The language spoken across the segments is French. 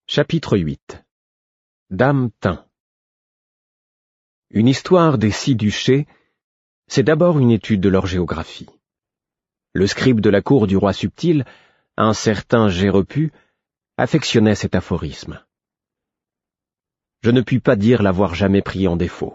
Chapitre 8. Dame Tin. Une histoire des 6 duchés, c'est d'abord une étude de leur géographie. Le scribe de la cour du roi Subtil, un certain Gérepu, affectionnait cet aphorisme. Je ne puis pas dire l'avoir jamais pris en défaut.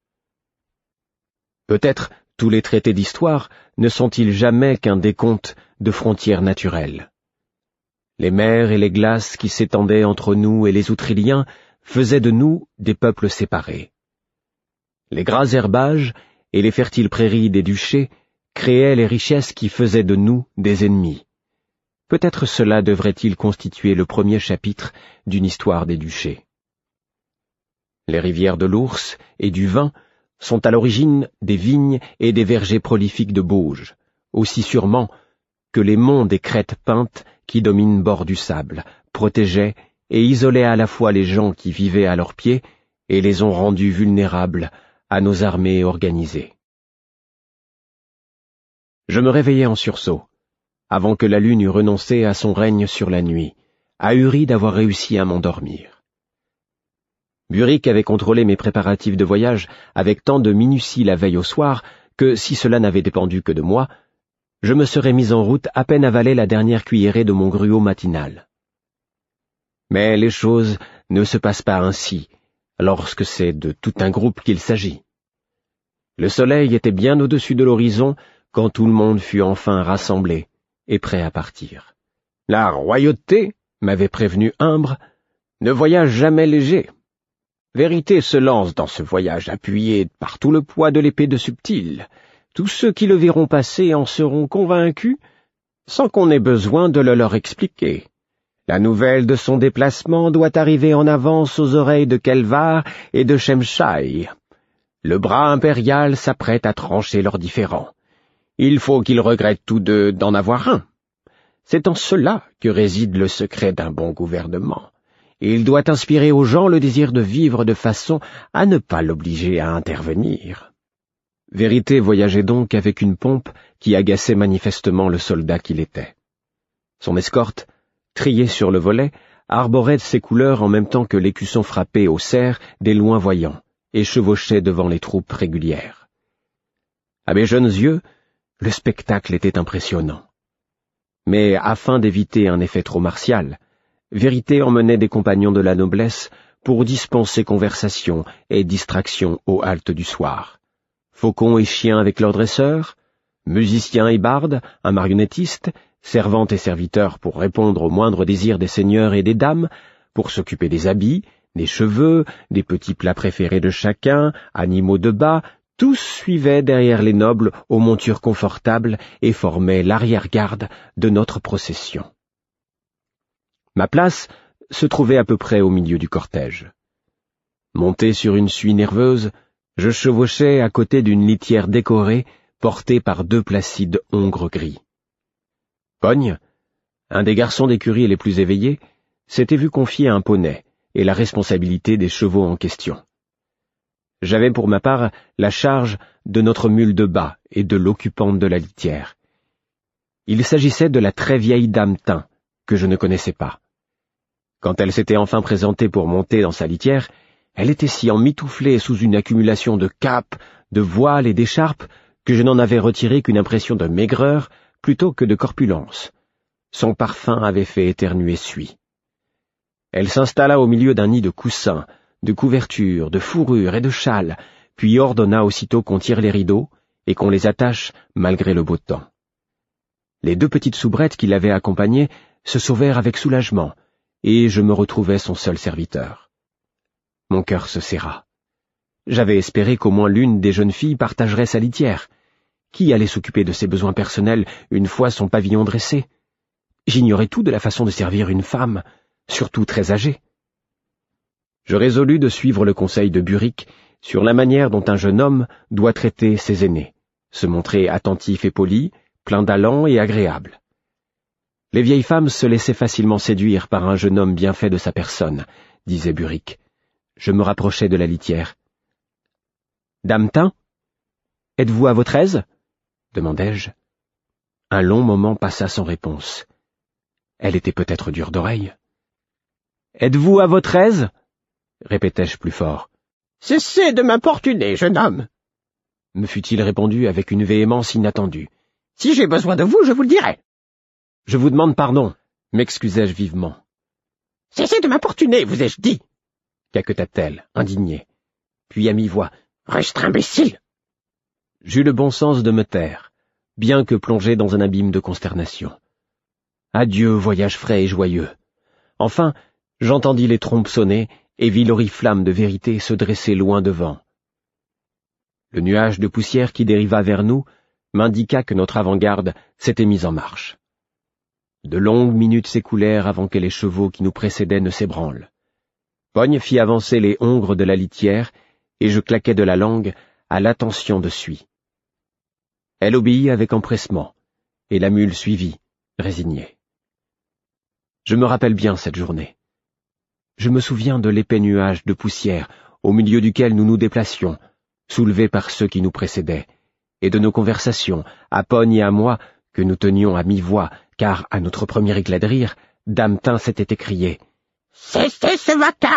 Peut-être tous les traités d'histoire ne sont-ils jamais qu'un décompte de frontières naturelles. Les mers et les glaces qui s'étendaient entre nous et les Outriliens faisaient de nous des peuples séparés. Les gras herbages et les fertiles prairies des duchés créaient les richesses qui faisaient de nous des ennemis. Peut-être cela devrait-il constituer le premier chapitre d'une histoire des duchés. Les rivières de l'Ours et du Vin sont à l'origine des vignes et des vergers prolifiques de bauges, aussi sûrement que les monts des crêtes peintes qui dominent bord du sable, protégeaient et isolaient à la fois les gens qui vivaient à leurs pieds et les ont rendus vulnérables à nos armées organisées. Je me réveillai en sursaut, avant que la lune eût renoncé à son règne sur la nuit, ahuri d'avoir réussi à m'endormir. Buric avait contrôlé mes préparatifs de voyage avec tant de minutie la veille au soir que, si cela n'avait dépendu que de moi, je me serais mis en route à peine avalé la dernière cuillerée de mon gruau matinal. Mais les choses ne se passent pas ainsi, lorsque c'est de tout un groupe qu'il s'agit. Le soleil était bien au-dessus de l'horizon quand tout le monde fut enfin rassemblé et prêt à partir. La royauté, m'avait prévenu Imbre, ne voyage jamais léger. Vérité se lance dans ce voyage appuyé par tout le poids de l'épée de Subtil. Tous ceux qui le verront passer en seront convaincus, sans qu'on ait besoin de le leur expliquer. La nouvelle de son déplacement doit arriver en avance aux oreilles de Kelvar et de Shemshai. Le bras impérial s'apprête à trancher leurs différends. Il faut qu'ils regrettent tous deux d'en avoir un. C'est en cela que réside le secret d'un bon gouvernement. Il doit inspirer aux gens le désir de vivre de façon à ne pas l'obliger à intervenir. Vérité voyageait donc avec une pompe qui agaçait manifestement le soldat qu'il était. Son escorte, triée sur le volet, arborait ses couleurs en même temps que l'écusson frappé au cerf des loin voyants et chevauchait devant les troupes régulières. À mes jeunes yeux, le spectacle était impressionnant. Mais afin d'éviter un effet trop martial, Vérité emmenait des compagnons de la noblesse pour dispenser conversation et distraction aux haltes du soir. Faucon et chien avec leur dresseur, musicien et barde, un marionnettiste, servante et serviteur pour répondre aux moindres désirs des seigneurs et des dames, pour s'occuper des habits, des cheveux, des petits plats préférés de chacun, animaux de bas, tous suivaient derrière les nobles aux montures confortables et formaient l'arrière-garde de notre procession. Ma place se trouvait à peu près au milieu du cortège. Monté sur une suie nerveuse, je chevauchais à côté d'une litière décorée portée par 2 placides hongres gris. Cogne, un des garçons d'écurie les plus éveillés, s'était vu confier un poney et la responsabilité des chevaux en question. J'avais pour ma part la charge de notre mule de bas et de l'occupante de la litière. Il s'agissait de la très vieille dame Tin, que je ne connaissais pas. Quand elle s'était enfin présentée pour monter dans sa litière, elle était si emmitouflée sous une accumulation de capes, de voiles et d'écharpes que je n'en avais retiré qu'une impression de maigreur plutôt que de corpulence. Son parfum avait fait éternuer Suie. Elle s'installa au milieu d'un nid de coussins, de couvertures, de fourrures et de châles, puis ordonna aussitôt qu'on tire les rideaux et qu'on les attache malgré le beau temps. Les 2 petites soubrettes qui l'avaient accompagnée se sauvèrent avec soulagement, et je me retrouvai son seul serviteur. Mon cœur se serra. J'avais espéré qu'au moins l'une des jeunes filles partagerait sa litière. Qui allait s'occuper de ses besoins personnels une fois son pavillon dressé? J'ignorais tout de la façon de servir une femme, surtout très âgée. Je résolus de suivre le conseil de Buric sur la manière dont un jeune homme doit traiter ses aînés, se montrer attentif et poli, plein d'allant et agréable. Les vieilles femmes se laissaient facilement séduire par un jeune homme bien fait de sa personne, disait Buric. Je me rapprochai de la litière. « Dame Tin, êtes-vous à votre aise ?» demandai-je. Un long moment passa sans réponse. Elle était peut-être dure d'oreille. Êtes-vous à votre aise? Répétai-je plus fort. Cessez de m'importuner, jeune homme, me fut-il répondu avec une véhémence inattendue. Si j'ai besoin de vous, je vous le dirai. Je vous demande pardon, m'excusai-je vivement. Cessez de m'importuner, vous ai-je dit, caqueta-t-elle, indignée. Puis à mi-voix, Rustre imbécile. J'eus le bon sens de me taire, bien que plongé dans un abîme de consternation. Adieu, voyage frais et joyeux. Enfin, j'entendis les trompes sonner et vis l'oriflamme de vérité se dresser loin devant. Le nuage de poussière qui dériva vers nous m'indiqua que notre avant-garde s'était mise en marche. De longues minutes s'écoulèrent avant que les chevaux qui nous précédaient ne s'ébranlent. Pogne fit avancer les hongres de la litière, et je claquai de la langue à l'attention de Suie. Elle obéit avec empressement, et la mule suivit, résignée. Je me rappelle bien cette journée. Je me souviens de l'épais nuage de poussière au milieu duquel nous nous déplacions, soulevés par ceux qui nous précédaient, et de nos conversations, à Pogne et à moi, que nous tenions à mi-voix, car, à notre premier éclat de rire, Damtin s'était écrié « Cessez ce vacarme !»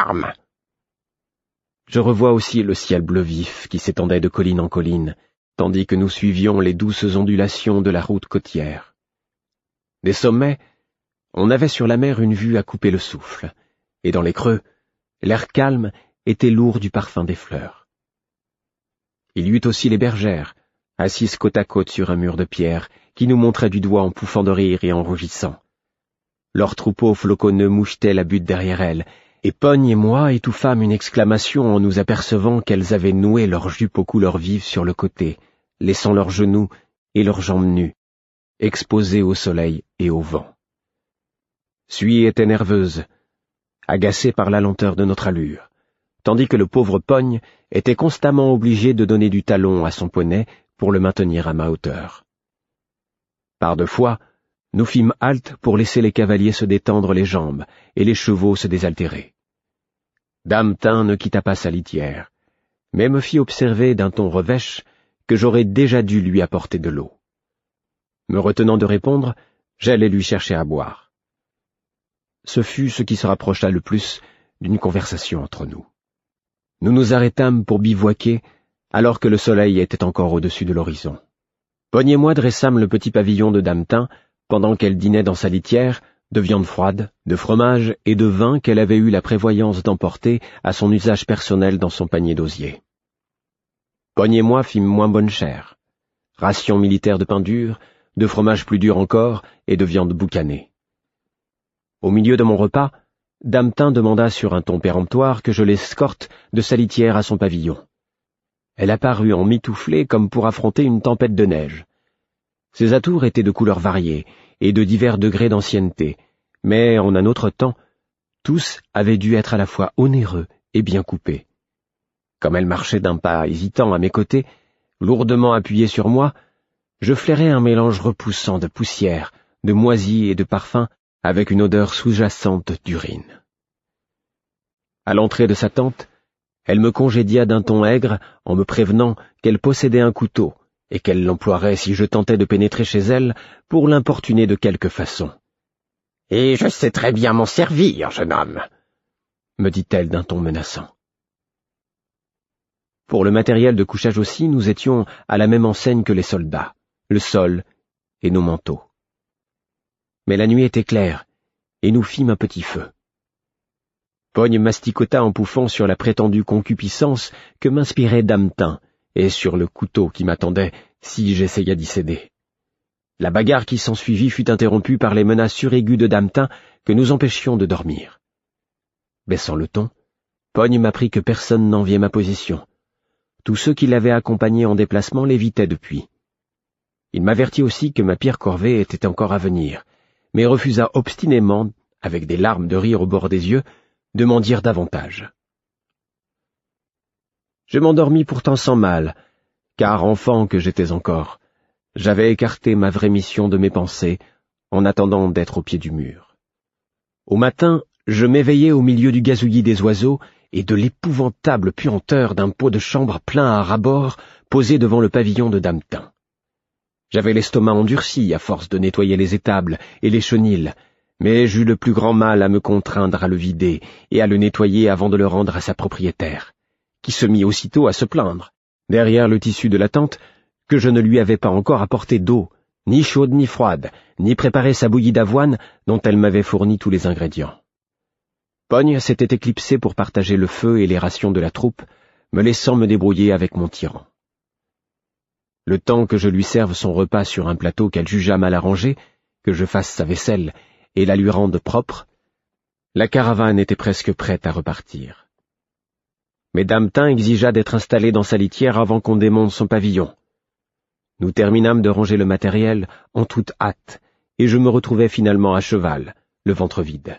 Je revois aussi le ciel bleu vif qui s'étendait de colline en colline, tandis que nous suivions les douces ondulations de la route côtière. Des sommets, on avait sur la mer une vue à couper le souffle, et dans les creux, l'air calme était lourd du parfum des fleurs. Il y eut aussi les bergères, assises côte à côte sur un mur de pierre, qui nous montraient du doigt en pouffant de rire et en rougissant. Leurs troupeaux floconneux mouchetaient la butte derrière elles, et Pogne et moi étouffâmes une exclamation en nous apercevant qu'elles avaient noué leurs jupes aux couleurs vives sur le côté, laissant leurs genoux et leurs jambes nues, exposés au soleil et au vent. Suie était nerveuse, agacée par la lenteur de notre allure, tandis que le pauvre Pogne était constamment obligé de donner du talon à son poney pour le maintenir à ma hauteur. Par deux fois, nous fîmes halte pour laisser les cavaliers se détendre les jambes et les chevaux se désaltérer. Damtin ne quitta pas sa litière, mais me fit observer d'un ton revêche que j'aurais déjà dû lui apporter de l'eau. Me retenant de répondre, j'allai lui chercher à boire. Ce fut ce qui se rapprocha le plus d'une conversation entre nous. Nous nous arrêtâmes pour bivouaquer alors que le soleil était encore au-dessus de l'horizon. Pogne et moi dressâmes le petit pavillon de Damtin pendant qu'elle dînait dans sa litière de viande froide, de fromage et de vin qu'elle avait eu la prévoyance d'emporter à son usage personnel dans son panier d'osier. Pogne et moi fîmes moins bonne chère. Ration militaire de pain dur, de fromage plus dur encore et de viande boucanée. Au milieu de mon repas, Damtin demanda sur un ton péremptoire que je l'escorte de sa litière à son pavillon. Elle apparut en mitouflée comme pour affronter une tempête de neige. Ses atours étaient de couleurs variées et de divers degrés d'ancienneté, mais en un autre temps, tous avaient dû être à la fois onéreux et bien coupés. Comme elle marchait d'un pas hésitant à mes côtés, lourdement appuyée sur moi, je flairais un mélange repoussant de poussière, de moisie et de parfum, avec une odeur sous-jacente d'urine. À l'entrée de sa tente, elle me congédia d'un ton aigre en me prévenant qu'elle possédait un couteau et qu'elle l'emploierait si je tentais de pénétrer chez elle pour l'importuner de quelque façon. « Et je sais très bien m'en servir, jeune homme, » me dit-elle d'un ton menaçant. Pour le matériel de couchage aussi, nous étions à la même enseigne que les soldats, le sol et nos manteaux. Mais la nuit était claire, et nous fîmes un petit feu. Pogne masticota en pouffant sur la prétendue concupiscence que m'inspirait Damtin, et sur le couteau qui m'attendait si j'essayais d'y céder. La bagarre qui s'ensuivit fut interrompue par les menaces suraiguës de Damtin que nous empêchions de dormir. Baissant le ton, Pogne m'apprit que personne n'enviait ma position. Tous ceux qui l'avaient accompagné en déplacement l'évitaient depuis. Il m'avertit aussi que ma pire corvée était encore à venir, mais refusa obstinément, avec des larmes de rire au bord des yeux, de m'en dire davantage. Je m'endormis pourtant sans mal, car enfant que j'étais encore, j'avais écarté ma vraie mission de mes pensées en attendant d'être au pied du mur. Au matin, je m'éveillai au milieu du gazouillis des oiseaux et de l'épouvantable puanteur d'un pot de chambre plein à ras-bord posé devant le pavillon de Damtin. J'avais l'estomac endurci à force de nettoyer les étables et les chenils, mais j'eus le plus grand mal à me contraindre à le vider et à le nettoyer avant de le rendre à sa propriétaire, qui se mit aussitôt à se plaindre, derrière le tissu de la tente, que je ne lui avais pas encore apporté d'eau, ni chaude ni froide, ni préparé sa bouillie d'avoine dont elle m'avait fourni tous les ingrédients. Pogne s'était éclipsé pour partager le feu et les rations de la troupe, me laissant me débrouiller avec mon tyran. Le temps que je lui serve son repas sur un plateau qu'elle jugea mal arrangé, que je fasse sa vaisselle et la lui rende propre, la caravane était presque prête à repartir. Mais Damtin exigea d'être installé dans sa litière avant qu'on démonte son pavillon. Nous terminâmes de ranger le matériel en toute hâte, et je me retrouvai finalement à cheval, le ventre vide.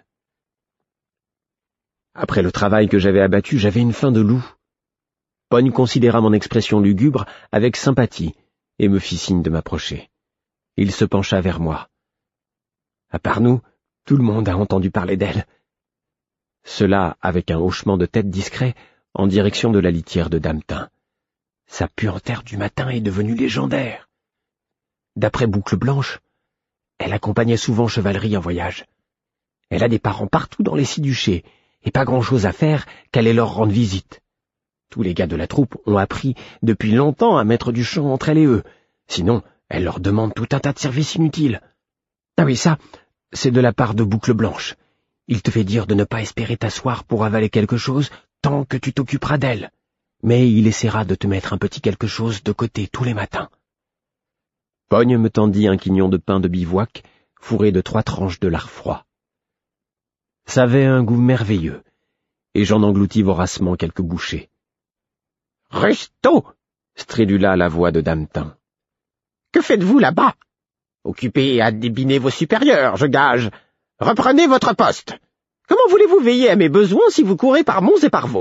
Après le travail que j'avais abattu, j'avais une faim de loup. Pogne considéra mon expression lugubre avec sympathie et me fit signe de m'approcher. Il se pencha vers moi. À part nous, tout le monde a entendu parler d'elle. Cela avec un hochement de tête discret en direction de la litière de Damtin. Sa puanteur du matin est devenue légendaire. D'après Boucle Blanche, elle accompagnait souvent Chevalerie en voyage. Elle a des parents partout dans les 6 duchés, et pas grand-chose à faire qu'aller leur rendre visite. Tous les gars de la troupe ont appris depuis longtemps à mettre du champ entre elle et eux, sinon elle leur demande tout un tas de services inutiles. Ah oui, ça, c'est de la part de Boucle Blanche. Il te fait dire de ne pas espérer t'asseoir pour avaler quelque chose tant que tu t'occuperas d'elle. Mais il essaiera de te mettre un petit quelque chose de côté tous les matins. Pogne me tendit un quignon de pain de bivouac, fourré de 3 tranches de lard froid. Ça avait un goût merveilleux, et j'en engloutis voracement quelques bouchées. « Rusto !» stridula la voix de Damtin. « Que faites-vous là-bas? Occupé à débiner vos supérieurs, je gage. Reprenez votre poste. Comment voulez-vous veiller à mes besoins si vous courez par monts et par vaux ?»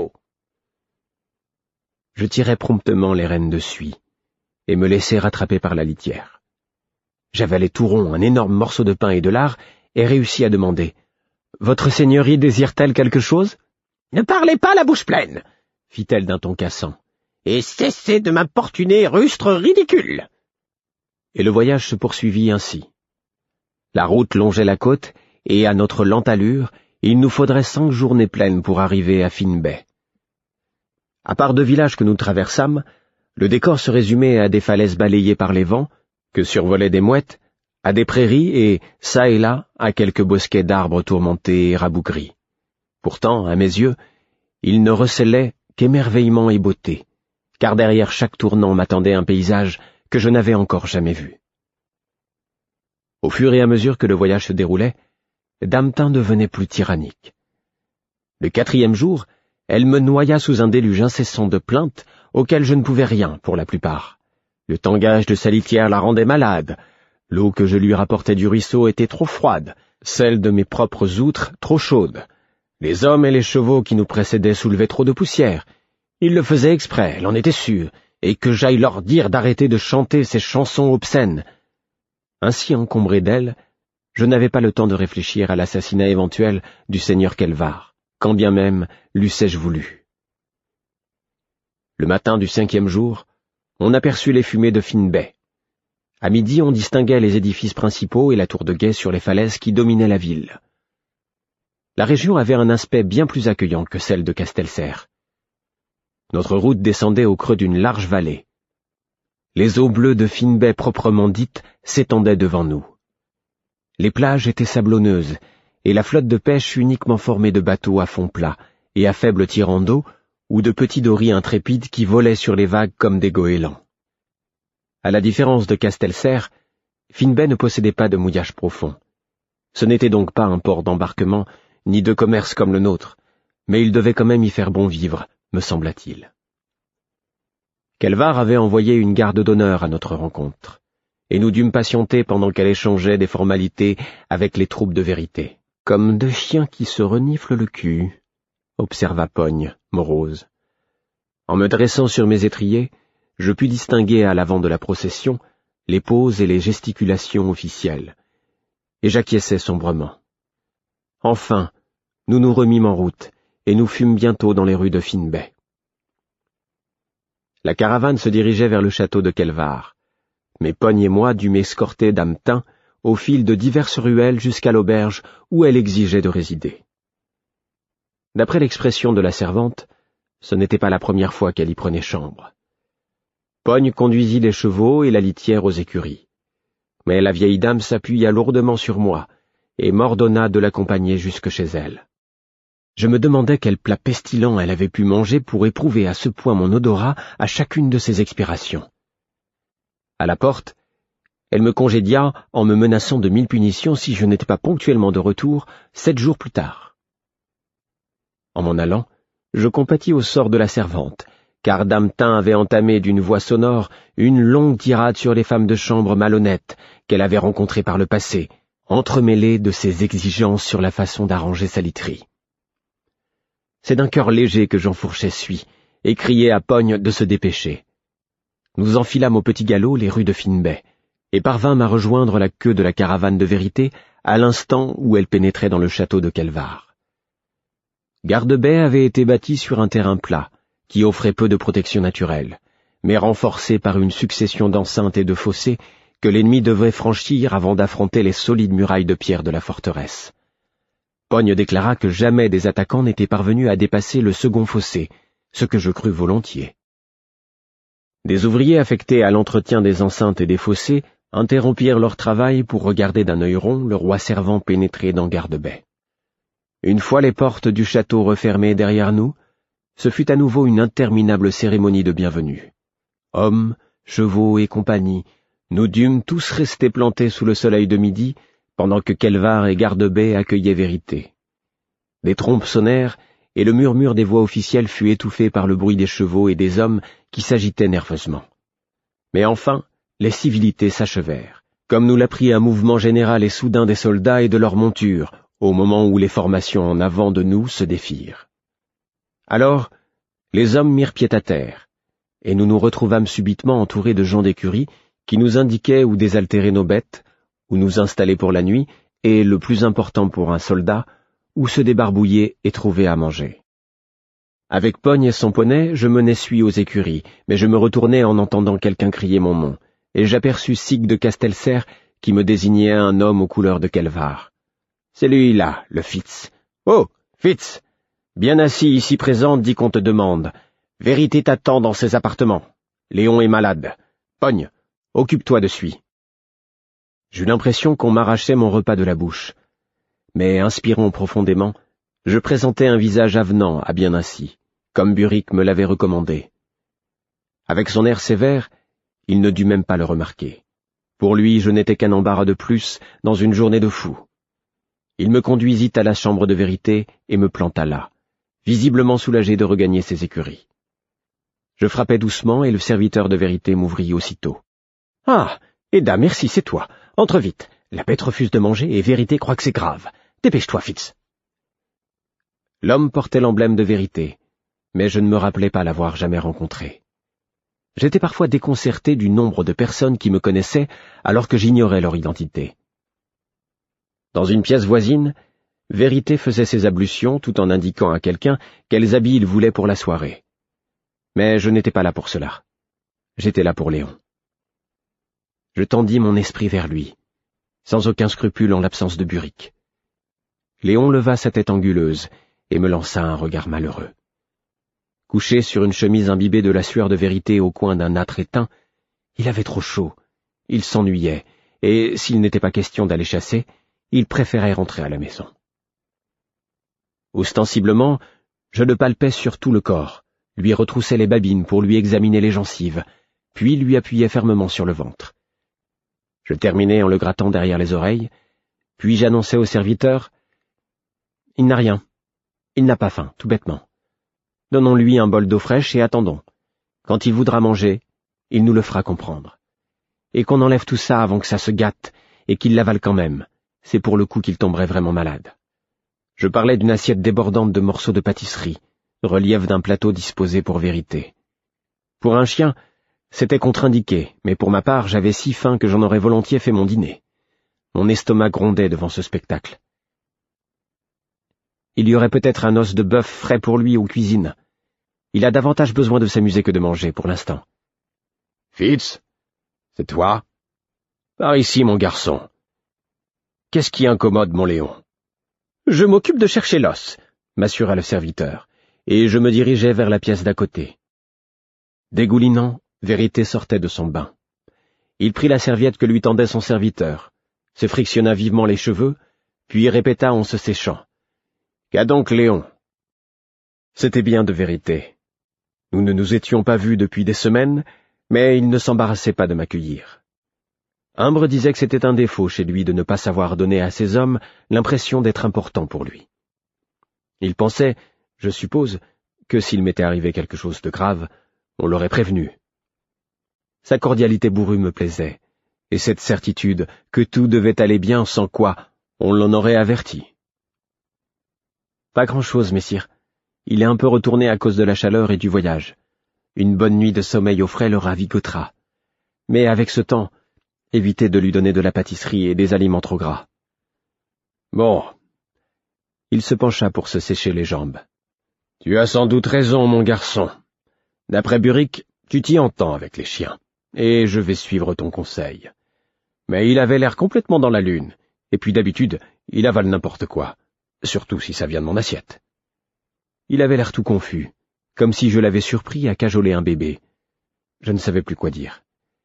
Je tirai promptement les rênes de suie, et me laissai rattraper par la litière. J'avalai tout rond un énorme morceau de pain et de lard, et réussis à demander « Votre seigneurie désire-t-elle quelque chose ?»« Ne parlez pas la bouche pleine !» fit-elle d'un ton cassant. « Et cessez de m'importuner, rustre ridicule !» Et le voyage se poursuivit ainsi. La route longeait la côte, et à notre lente allure, il nous faudrait 5 journées pleines pour arriver à Finbay. À part 2 villages que nous traversâmes, le décor se résumait à des falaises balayées par les vents, que survolaient des mouettes, à des prairies et, çà et là, à quelques bosquets d'arbres tourmentés et rabougris. Pourtant, à mes yeux, ils ne recélaient qu'émerveillement et beauté, car derrière chaque tournant m'attendait un paysage que je n'avais encore jamais vu. Au fur et à mesure que le voyage se déroulait, Damtin devenait plus tyrannique. Le 4e jour, elle me noya sous un déluge incessant de plaintes auxquelles je ne pouvais rien pour la plupart. Le tangage de sa litière la rendait malade, l'eau que je lui rapportais du ruisseau était trop froide, celle de mes propres outres trop chaude. Les hommes et les chevaux qui nous précédaient soulevaient trop de poussière. Ils le faisaient exprès, elle en était sûre, et que j'aille leur dire d'arrêter de chanter ces chansons obscènes. Ainsi encombré d'elle, je n'avais pas le temps de réfléchir à l'assassinat éventuel du seigneur Kelvar, quand bien même l'eussé-je voulu. Le matin du 5e jour, on aperçut les fumées de Finbay. À midi, on distinguait les édifices principaux et la tour de guet sur les falaises qui dominaient la ville. La région avait un aspect bien plus accueillant que celle de Castelserre. Notre route descendait au creux d'une large vallée. Les eaux bleues de Finbay proprement dites s'étendaient devant nous. Les plages étaient sablonneuses, et la flotte de pêche uniquement formée de bateaux à fond plat et à faible tirant d'eau, ou de petits dories intrépides qui volaient sur les vagues comme des goélands. À la différence de Castelserre, Finbay ne possédait pas de mouillage profond. Ce n'était donc pas un port d'embarquement, ni de commerce comme le nôtre, mais il devait quand même y faire bon vivre, me sembla-t-il. Kelvar avait envoyé une garde d'honneur à notre rencontre, et nous dûmes patienter pendant qu'elle échangeait des formalités avec les troupes de vérité. « Comme 2 chiens qui se reniflent le cul », observa Pogne, morose. En me dressant sur mes étriers, je pus distinguer à l'avant de la procession les poses et les gesticulations officielles, et j'acquiesçai sombrement. Enfin, nous nous remîmes en route, et nous fûmes bientôt dans les rues de Finbay. La caravane se dirigeait vers le château de Kelvar, mais Pogne et moi dûmes escorter Damtin au fil de diverses ruelles jusqu'à l'auberge où elle exigeait de résider. D'après l'expression de la servante, ce n'était pas la première fois qu'elle y prenait chambre. Pogne conduisit les chevaux et la litière aux écuries. Mais la vieille dame s'appuya lourdement sur moi et m'ordonna de l'accompagner jusque chez elle. Je me demandais quel plat pestilent elle avait pu manger pour éprouver à ce point mon odorat à chacune de ses expirations. À la porte, elle me congédia en me menaçant de 1000 punitions si je n'étais pas ponctuellement de retour 7 jours plus tard. En m'en allant, je compatis au sort de la servante, car Dametin avait entamé d'une voix sonore une longue tirade sur les femmes de chambre malhonnêtes qu'elle avait rencontrées par le passé, entremêlée de ses exigences sur la façon d'arranger sa literie. C'est d'un cœur léger que j'enfourchai Suy, et criai à Pogne de se dépêcher. Nous enfilâmes au petit galop les rues de Finbay, et parvînmes à rejoindre la queue de la caravane de Vérité à l'instant où elle pénétrait dans le château de Kelvar. Gardebey avait été bâti sur un terrain plat, qui offrait peu de protection naturelle, mais renforcé par une succession d'enceintes et de fossés que l'ennemi devait franchir avant d'affronter les solides murailles de pierre de la forteresse. Pogne déclara que jamais des attaquants n'étaient parvenus à dépasser le second fossé, ce que je crus volontiers. Des ouvriers affectés à l'entretien des enceintes et des fossés interrompirent leur travail pour regarder d'un œil rond le roi servant pénétrer dans Gardebey. Une fois les portes du château refermées derrière nous, ce fut à nouveau une interminable cérémonie de bienvenue. Hommes, chevaux et compagnie, nous dûmes tous rester plantés sous le soleil de midi, pendant que Kelvar et Gardebey accueillaient Vérité. Des trompes sonnèrent, et le murmure des voix officielles fut étouffé par le bruit des chevaux et des hommes qui s'agitaient nerveusement. Mais enfin, les civilités s'achevèrent, comme nous l'apprit un mouvement général et soudain des soldats et de leurs montures, au moment où les formations en avant de nous se défirent. Alors, les hommes mirent pied à terre, et nous nous retrouvâmes subitement entourés de gens d'écurie qui nous indiquaient où désaltérer nos bêtes, où nous installer pour la nuit, et, le plus important pour un soldat, où se débarbouiller et trouver à manger. Avec Pogne et son poney, je menais Suy aux écuries, mais je me retournai en entendant quelqu'un crier mon nom, et j'aperçus Sig de Castelcer qui me désignait un homme aux couleurs de Kelvar. « C'est lui-là, le Fitz. »« Oh, Fitz, bien assis ici présent, dis qu'on te demande. Vérité t'attend dans ses appartements. Léon est malade. Pogne, occupe-toi de Suy. » J'eus l'impression qu'on m'arrachait mon repas de la bouche. Mais, inspirant profondément, je présentais un visage avenant à bien assis, comme Buric me l'avait recommandé. Avec son air sévère, il ne dut même pas le remarquer. Pour lui, je n'étais qu'un embarras de plus dans une journée de fou. Il me conduisit à la chambre de Vérité et me planta là, visiblement soulagé de regagner ses écuries. Je frappai doucement et le serviteur de Vérité m'ouvrit aussitôt. « Ah, Eda, merci, c'est toi. Entre vite. La bête refuse de manger et Vérité croit que c'est grave. Dépêche-toi, Fitz. » L'homme portait l'emblème de Vérité, mais je ne me rappelais pas l'avoir jamais rencontré. J'étais parfois déconcerté du nombre de personnes qui me connaissaient alors que j'ignorais leur identité. Dans une pièce voisine, Vérité faisait ses ablutions tout en indiquant à quelqu'un quels habits il voulait pour la soirée. Mais je n'étais pas là pour cela. J'étais là pour Léon. Je tendis mon esprit vers lui, sans aucun scrupule en l'absence de Buric. Léon leva sa tête anguleuse et me lança un regard malheureux. Couché sur une chemise imbibée de la sueur de Vérité au coin d'un âtre éteint, il avait trop chaud, il s'ennuyait, et s'il n'était pas question d'aller chasser, il préférait rentrer à la maison. Ostensiblement, je le palpais sur tout le corps, lui retroussais les babines pour lui examiner les gencives, puis lui appuyais fermement sur le ventre. Je terminai en le grattant derrière les oreilles, puis j'annonçai au serviteur « Il n'a rien. Il n'a pas faim, tout bêtement. Donnons-lui un bol d'eau fraîche et attendons. Quand il voudra manger, il nous le fera comprendre. Et qu'on enlève tout ça avant que ça se gâte et qu'il l'avale quand même. C'est pour le coup qu'il tomberait vraiment malade. » Je parlais d'une assiette débordante de morceaux de pâtisserie, relief d'un plateau disposé pour Vérité. Pour un chien, c'était contre-indiqué, mais pour ma part, j'avais si faim que j'en aurais volontiers fait mon dîner. Mon estomac grondait devant ce spectacle. Il y aurait peut-être un os de bœuf frais pour lui aux cuisines. Il a davantage besoin de s'amuser que de manger, pour l'instant. « Fitz, c'est toi ? Par ici, mon garçon. Qu'est-ce qui incommode mon Léon? Je m'occupe de chercher l'os, m'assura le serviteur, et je me dirigeai vers la pièce d'à côté. Dégoulinant, Vérité sortait de son bain. Il prit la serviette que lui tendait son serviteur, se frictionna vivement les cheveux, puis répéta en se séchant. « Qu'a donc, Léon ?» C'était bien de Vérité. Nous ne nous étions pas vus depuis des semaines, mais il ne s'embarrassait pas de m'accueillir. Imbre disait que c'était un défaut chez lui de ne pas savoir donner à ses hommes l'impression d'être important pour lui. Il pensait, je suppose, que s'il m'était arrivé quelque chose de grave, on l'aurait prévenu. Sa cordialité bourrue me plaisait, et cette certitude que tout devait aller bien sans quoi on l'en aurait averti. Pas grand-chose, messire. Il est un peu retourné à cause de la chaleur et du voyage. Une bonne nuit de sommeil au frais le ravigotera. Mais avec ce temps, évitez de lui donner de la pâtisserie et des aliments trop gras. Bon. Il se pencha pour se sécher les jambes. Tu as sans doute raison, mon garçon. D'après Burick, tu t'y entends avec les chiens, et je vais suivre ton conseil. Mais il avait l'air complètement dans la lune, et puis d'habitude, il avale n'importe quoi, surtout si ça vient de mon assiette. Il avait l'air tout confus, comme si je l'avais surpris à cajoler un bébé. Je ne savais plus quoi dire.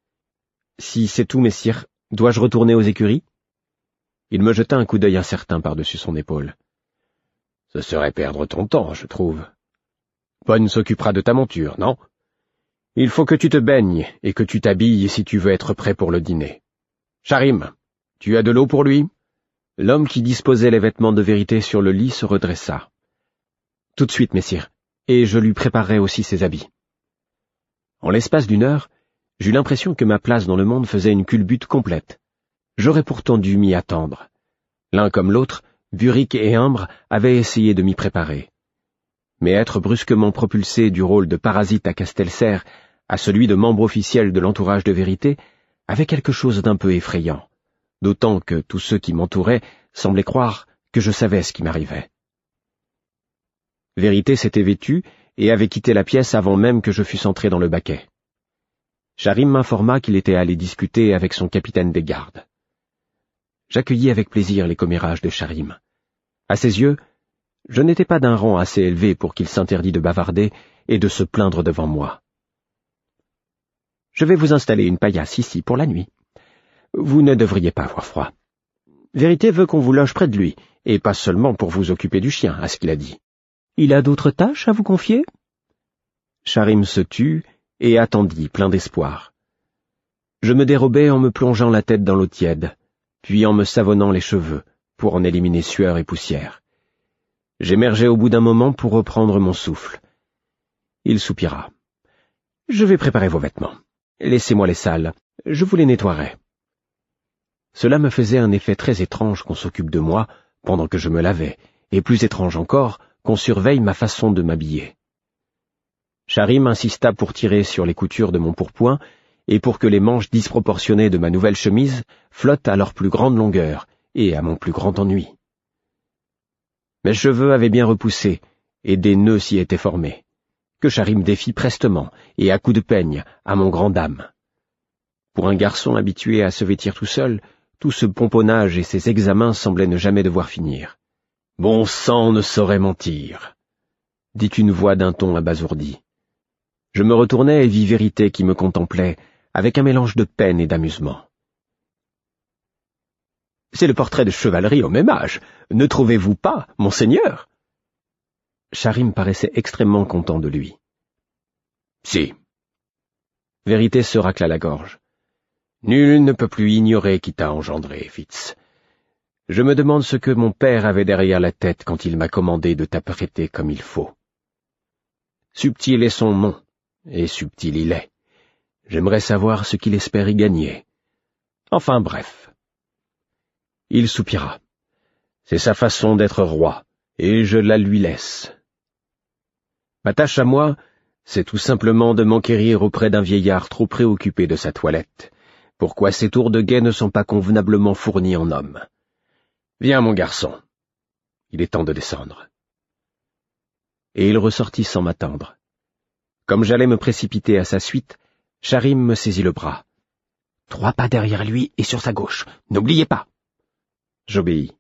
Si c'est tout, messire, dois-je retourner aux écuries? Il me jeta un coup d'œil incertain par-dessus son épaule. Ce serait perdre ton temps, je trouve. Bonne s'occupera de ta monture, non? Il faut que tu te baignes et que tu t'habilles si tu veux être prêt pour le dîner. Charim, tu as de l'eau pour lui? L'homme qui disposait les vêtements de Vérité sur le lit se redressa. Tout de suite, messire, et je lui préparerai aussi ses habits. En l'espace d'une heure, j'eus l'impression que ma place dans le monde faisait une culbute complète. J'aurais pourtant dû m'y attendre. L'un comme l'autre, Burick et Imbre avaient essayé de m'y préparer. Mais être brusquement propulsé du rôle de parasite à Castelserre à celui de membre officiel de l'entourage de Vérité avait quelque chose d'un peu effrayant, d'autant que tous ceux qui m'entouraient semblaient croire que je savais ce qui m'arrivait. Vérité s'était vêtue et avait quitté la pièce avant même que je fusse entré dans le baquet. Charim m'informa qu'il était allé discuter avec son capitaine des gardes. J'accueillis avec plaisir les commérages de Charim. À ses yeux, je n'étais pas d'un rang assez élevé pour qu'il s'interdît de bavarder et de se plaindre devant moi. « Je vais vous installer une paillasse ici pour la nuit. Vous ne devriez pas avoir froid. Vérité veut qu'on vous loge près de lui, et pas seulement pour vous occuper du chien, à ce qu'il a dit. Il a d'autres tâches à vous confier ?» Charim se tut et attendit, plein d'espoir. Je me dérobais en me plongeant la tête dans l'eau tiède, puis en me savonnant les cheveux, pour en éliminer sueur et poussière. J'émergeai au bout d'un moment pour reprendre mon souffle. Il soupira. « Je vais préparer vos vêtements. Laissez-moi les sales, je vous les nettoierai. » Cela me faisait un effet très étrange qu'on s'occupe de moi pendant que je me lavais, et plus étrange encore qu'on surveille ma façon de m'habiller. Charim insista pour tirer sur les coutures de mon pourpoint et pour que les manches disproportionnées de ma nouvelle chemise flottent à leur plus grande longueur et à mon plus grand ennui. Mes cheveux avaient bien repoussé et des nœuds s'y étaient formés, que Charim défit prestement et à coups de peigne à mon grand dam. Pour un garçon habitué à se vêtir tout seul, tout ce pomponnage et ces examens semblaient ne jamais devoir finir. « Bon sang ne saurait mentir !» dit une voix d'un ton abasourdi. Je me retournai et vis Vérité qui me contemplait, avec un mélange de peine et d'amusement. « C'est le portrait de chevalerie au même âge, ne trouvez-vous pas, monseigneur ?» Charim paraissait extrêmement content de lui. « Si. » Vérité se racla la gorge. « Nul ne peut plus ignorer qui t'a engendré, Fitz. Je me demande ce que mon père avait derrière la tête quand il m'a commandé de t'apprêter comme il faut. Subtil est son nom, et subtil il est. J'aimerais savoir ce qu'il espère y gagner. Enfin bref. » Il soupira. « C'est sa façon d'être roi, et je la lui laisse. Ma tâche à moi, c'est tout simplement de m'enquérir auprès d'un vieillard trop préoccupé de sa toilette. Pourquoi ces tours de guet ne sont pas convenablement fournis en hommes? Viens, mon garçon. Il est temps de descendre. » Et il ressortit sans m'attendre. Comme j'allais me précipiter à sa suite, Charim me saisit le bras. « 3 pas derrière lui et sur sa gauche, n'oubliez pas !» J'obéis.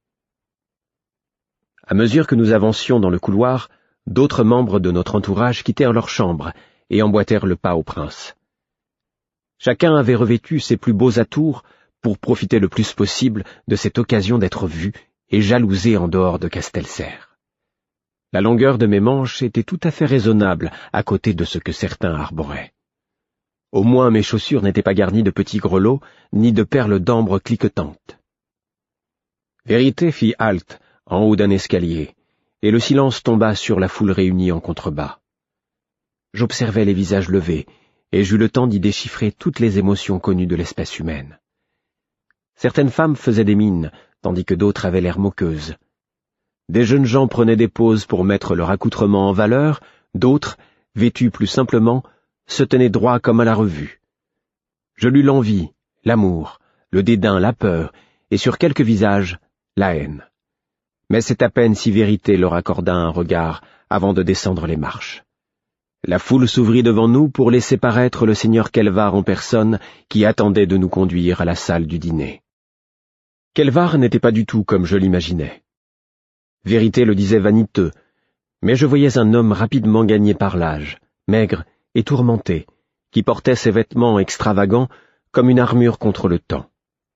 À mesure que nous avancions dans le couloir, d'autres membres de notre entourage quittèrent leur chambre et emboîtèrent le pas au prince. Chacun avait revêtu ses plus beaux atours pour profiter le plus possible de cette occasion d'être vu et jalousé en dehors de Castelserre. La longueur de mes manches était tout à fait raisonnable à côté de ce que certains arboraient. Au moins mes chaussures n'étaient pas garnies de petits grelots, ni de perles d'ambre cliquetantes. Vérité fit halte en haut d'un escalier, et le silence tomba sur la foule réunie en contrebas. J'observais les visages levés, et j'eus le temps d'y déchiffrer toutes les émotions connues de l'espèce humaine. Certaines femmes faisaient des mines, tandis que d'autres avaient l'air moqueuses. Des jeunes gens prenaient des poses pour mettre leur accoutrement en valeur, d'autres, vêtus plus simplement, se tenaient droit comme à la revue. Je lus l'envie, l'amour, le dédain, la peur, et sur quelques visages, la haine. Mais c'est à peine si Vérité leur accorda un regard avant de descendre les marches. La foule s'ouvrit devant nous pour laisser paraître le seigneur Kelvar en personne qui attendait de nous conduire à la salle du dîner. Kelvar n'était pas du tout comme je l'imaginais. Vérité le disait vaniteux, mais je voyais un homme rapidement gagné par l'âge, maigre et tourmenté, qui portait ses vêtements extravagants comme une armure contre le temps.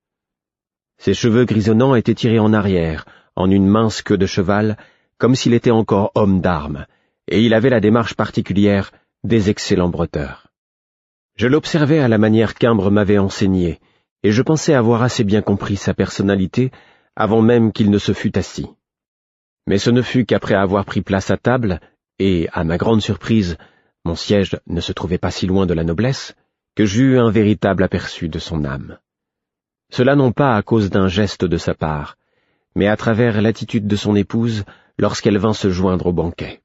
Ses cheveux grisonnants étaient tirés en arrière, en une mince queue de cheval, comme s'il était encore homme d'armes, et il avait la démarche particulière des excellents breuteurs. Je l'observais à la manière qu'Imbre m'avait enseignée, et je pensais avoir assez bien compris sa personnalité avant même qu'il ne se fût assis. Mais ce ne fut qu'après avoir pris place à table, et, à ma grande surprise, mon siège ne se trouvait pas si loin de la noblesse, que j'eus un véritable aperçu de son âme. Cela non pas à cause d'un geste de sa part, mais à travers l'attitude de son épouse lorsqu'elle vint se joindre au banquet.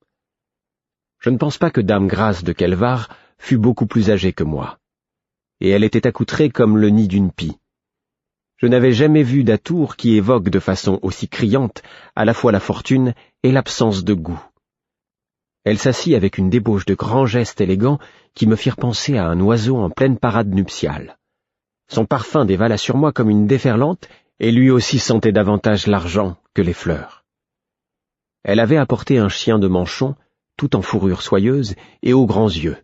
Je ne pense pas que dame Grâce de Kelvar fût beaucoup plus âgée que moi, et elle était accoutrée comme le nid d'une pie. Je n'avais jamais vu d'atour qui évoque de façon aussi criante à la fois la fortune et l'absence de goût. Elle s'assit avec une débauche de grands gestes élégants qui me firent penser à un oiseau en pleine parade nuptiale. Son parfum dévala sur moi comme une déferlante, et lui aussi sentait davantage l'argent que les fleurs. Elle avait apporté un chien de manchon, tout en fourrure soyeuse et aux grands yeux.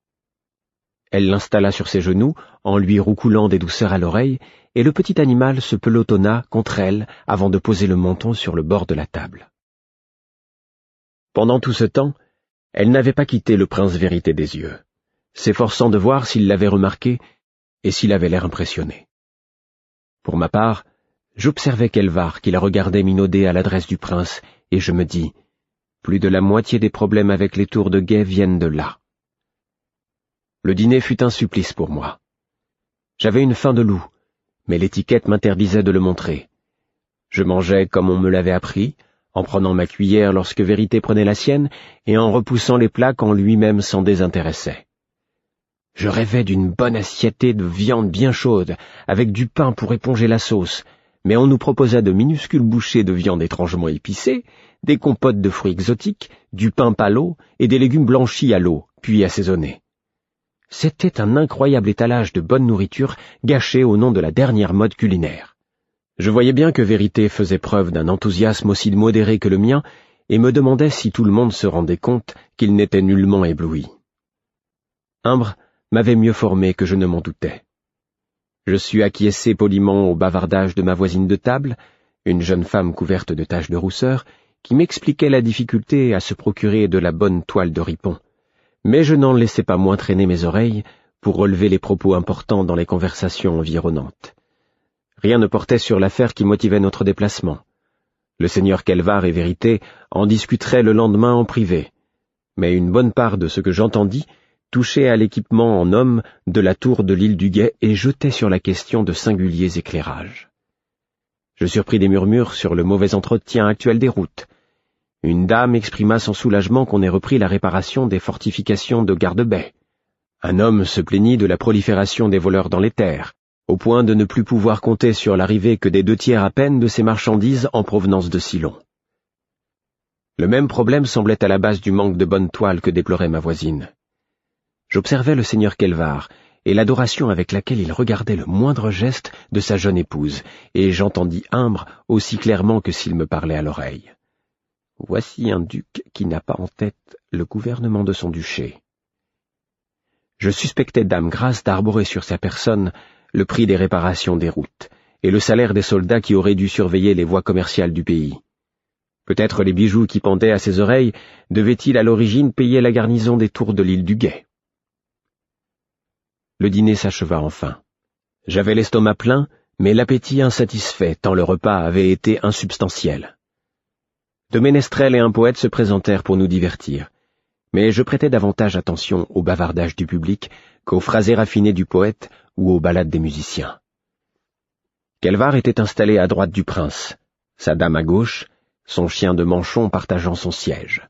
Elle l'installa sur ses genoux, en lui roucoulant des douceurs à l'oreille, et le petit animal se pelotonna contre elle avant de poser le menton sur le bord de la table. Pendant tout ce temps, elle n'avait pas quitté le prince Vérité des yeux, s'efforçant de voir s'il l'avait remarqué et s'il avait l'air impressionné. Pour ma part, j'observais Kelvar qui la regardait minauder à l'adresse du prince, et je me dis, plus de la moitié des problèmes avec les tours de guet viennent de là. Le dîner fut un supplice pour moi. J'avais une faim de loup, mais l'étiquette m'interdisait de le montrer. Je mangeais comme on me l'avait appris, en prenant ma cuillère lorsque Vérité prenait la sienne, et en repoussant les plats quand lui-même s'en désintéressait. Je rêvais d'une bonne assiette de viande bien chaude, avec du pain pour éponger la sauce, mais on nous proposa de minuscules bouchées de viande étrangement épicée, des compotes de fruits exotiques, du pain palo et des légumes blanchis à l'eau, puis assaisonnés. C'était un incroyable étalage de bonne nourriture gâchée au nom de la dernière mode culinaire. Je voyais bien que Vérité faisait preuve d'un enthousiasme aussi modéré que le mien, et me demandais si tout le monde se rendait compte qu'il n'était nullement ébloui. Imbre m'avait mieux formé que je ne m'en doutais. Je sus acquiescer poliment au bavardage de ma voisine de table, une jeune femme couverte de taches de rousseur, qui m'expliquait la difficulté à se procurer de la bonne toile de ripon, mais je n'en laissais pas moins traîner mes oreilles pour relever les propos importants dans les conversations environnantes. Rien ne portait sur l'affaire qui motivait notre déplacement. Le seigneur Kelvar et Vérité en discuteraient le lendemain en privé, mais une bonne part de ce que j'entendis touchait à l'équipement en hommes de la tour de l'île du Guet et jetait sur la question de singuliers éclairages. Je surpris des murmures sur le mauvais entretien actuel des routes. Une dame exprima son soulagement qu'on ait repris la réparation des fortifications de Garde-Baie. Un homme se plaignit de la prolifération des voleurs dans les terres, au point de ne plus pouvoir compter sur l'arrivée que des 2/3 à peine de ces marchandises en provenance de Silon. Le même problème semblait à la base du manque de bonne toile que déplorait ma voisine. J'observais le seigneur Kelvar, et l'adoration avec laquelle il regardait le moindre geste de sa jeune épouse, et j'entendis Imbre aussi clairement que s'il me parlait à l'oreille. Voici un duc qui n'a pas en tête le gouvernement de son duché. Je suspectais dame Grâce d'arborer sur sa personne le prix des réparations des routes, et le salaire des soldats qui auraient dû surveiller les voies commerciales du pays. Peut-être les bijoux qui pendaient à ses oreilles devaient-ils à l'origine payer la garnison des tours de l'île du Guet. Le dîner s'acheva enfin. J'avais l'estomac plein, mais l'appétit insatisfait tant le repas avait été insubstantiel. Deux ménestrels et un poète se présentèrent pour nous divertir, mais je prêtais davantage attention au bavardage du public qu'aux phrasés raffinés du poète ou aux ballades des musiciens. Kelvar était installé à droite du prince, sa dame à gauche, son chien de manchon partageant son siège.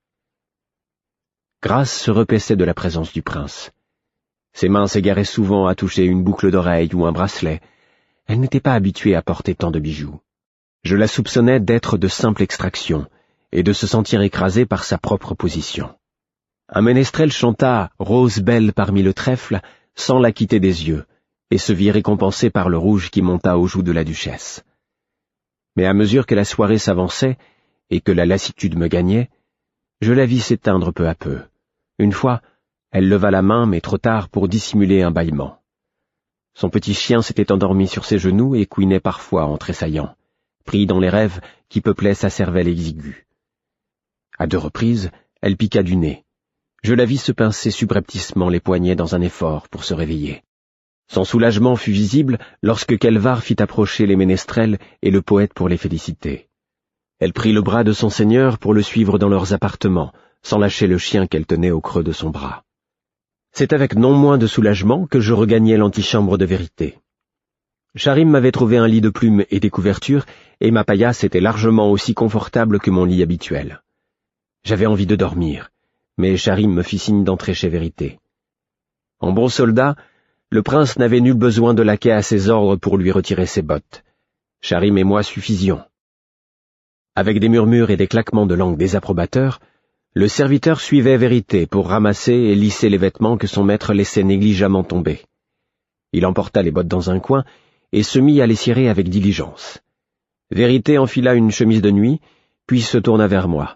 Grâce se repaissait de la présence du prince. Ses mains s'égaraient souvent à toucher une boucle d'oreille ou un bracelet. Elle n'était pas habituée à porter tant de bijoux. Je la soupçonnais d'être de simple extraction et de se sentir écrasée par sa propre position. Un ménestrel chanta « Rose belle parmi le trèfle » sans la quitter des yeux, et se vit récompensé par le rouge qui monta aux joues de la duchesse. Mais à mesure que la soirée s'avançait et que la lassitude me gagnait, je la vis s'éteindre peu à peu. Une fois, elle leva la main, mais trop tard pour dissimuler un bâillement. Son petit chien s'était endormi sur ses genoux et couinait parfois en tressaillant, pris dans les rêves qui peuplaient sa cervelle exiguë. À 2 reprises, elle piqua du nez. Je la vis se pincer subrepticement les poignets dans un effort pour se réveiller. Son soulagement fut visible lorsque Kelvar fit approcher les ménestrels et le poète pour les féliciter. Elle prit le bras de son seigneur pour le suivre dans leurs appartements, sans lâcher le chien qu'elle tenait au creux de son bras. C'est avec non moins de soulagement que je regagnai l'antichambre de vérité. Sharim m'avait trouvé un lit de plumes et des couvertures, et ma paillasse était largement aussi confortable que mon lit habituel. J'avais envie de dormir, mais Sharim me fit signe d'entrer chez Vérité. En bon soldat, le prince n'avait nul besoin de laquais à ses ordres pour lui retirer ses bottes. Sharim et moi suffisions. Avec des murmures et des claquements de langue désapprobateurs, le serviteur suivait Vérité pour ramasser et lisser les vêtements que son maître laissait négligemment tomber. Il emporta les bottes dans un coin et se mit à les cirer avec diligence. Vérité enfila une chemise de nuit, puis se tourna vers moi.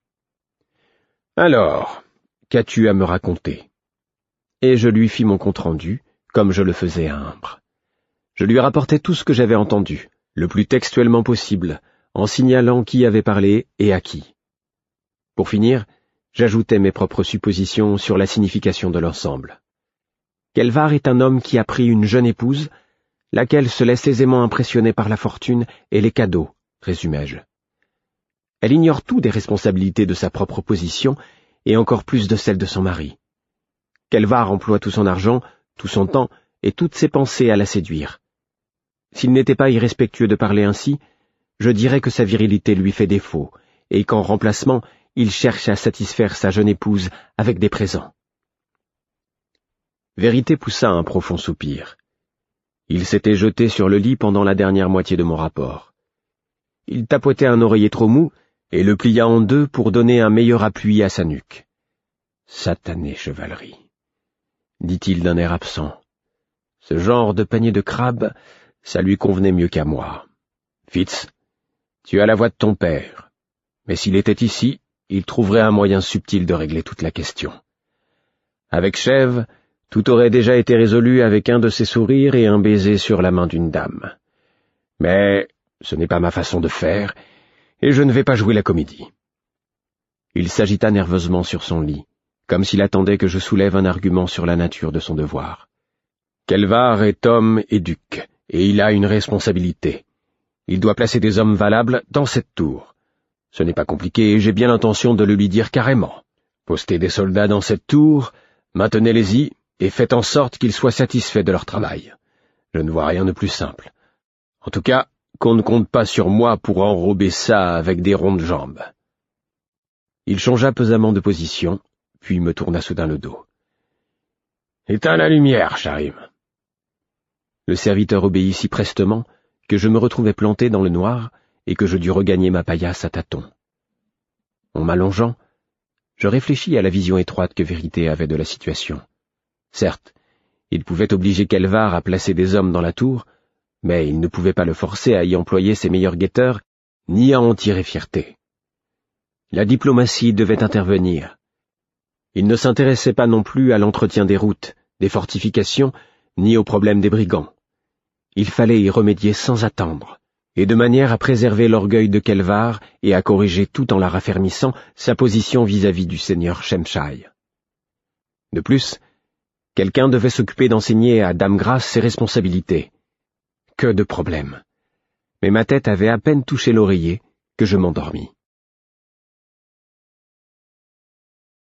« Alors, qu'as-tu à me raconter ?» Et je lui fis mon compte-rendu, comme je le faisais à Imbre. Je lui rapportais tout ce que j'avais entendu, le plus textuellement possible, en signalant qui avait parlé et à qui. Pour finir, j'ajoutais mes propres suppositions sur la signification de l'ensemble. Kelvar est un homme qui a pris une jeune épouse, laquelle se laisse aisément impressionner par la fortune et les cadeaux, résumai-je. Elle ignore tout des responsabilités de sa propre position et encore plus de celles de son mari. Kelvar emploie tout son argent, tout son temps et toutes ses pensées à la séduire. S'il n'était pas irrespectueux de parler ainsi, je dirais que sa virilité lui fait défaut et qu'en remplacement, il cherche à satisfaire sa jeune épouse avec des présents. Vérité poussa un profond soupir. Il s'était jeté sur le lit pendant la dernière moitié de mon rapport. Il tapotait un oreiller trop mou et le plia en 2 pour donner un meilleur appui à sa nuque. « Satanée chevalerie !» dit-il d'un air absent. « Ce genre de panier de crabes, ça lui convenait mieux qu'à moi. Fitz, tu as la voix de ton père, mais s'il était ici, il trouverait un moyen subtil de régler toute la question. Avec Chèvre, tout aurait déjà été résolu avec un de ses sourires et un baiser sur la main d'une dame. Mais ce n'est pas ma façon de faire, et je ne vais pas jouer la comédie. » Il s'agita nerveusement sur son lit, comme s'il attendait que je soulève un argument sur la nature de son devoir. Kelvar est homme et duc, et il a une responsabilité. Il doit placer des hommes valables dans cette tour. Ce n'est pas compliqué et j'ai bien l'intention de le lui dire carrément. Postez des soldats dans cette tour, maintenez-les-y et faites en sorte qu'ils soient satisfaits de leur travail. Je ne vois rien de plus simple. En tout cas, qu'on ne compte pas sur moi pour enrober ça avec des rondes jambes. Il changea pesamment de position, puis me tourna soudain le dos. « Éteins la lumière, Sharim. » Le serviteur obéit si prestement que je me retrouvai planté dans le noir et que je dus regagner ma paillasse à tâtons. En m'allongeant, je réfléchis à la vision étroite que Vérité avait de la situation. Certes, Il pouvait obliger Kelvar à placer des hommes dans la tour, mais il ne pouvait pas le forcer à y employer ses meilleurs guetteurs, ni à en tirer fierté. La diplomatie devait intervenir. Il ne s'intéressait pas non plus à l'entretien des routes, des fortifications, ni aux problèmes des brigands. Il fallait y remédier sans attendre, et de manière à préserver l'orgueil de Kelvar et à corriger tout en la raffermissant sa position vis-à-vis du seigneur Shemshai. De plus, quelqu'un devait s'occuper d'enseigner à Dame Grâce ses responsabilités. Que de problèmes. Mais ma tête avait à peine touché l'oreiller que je m'endormis.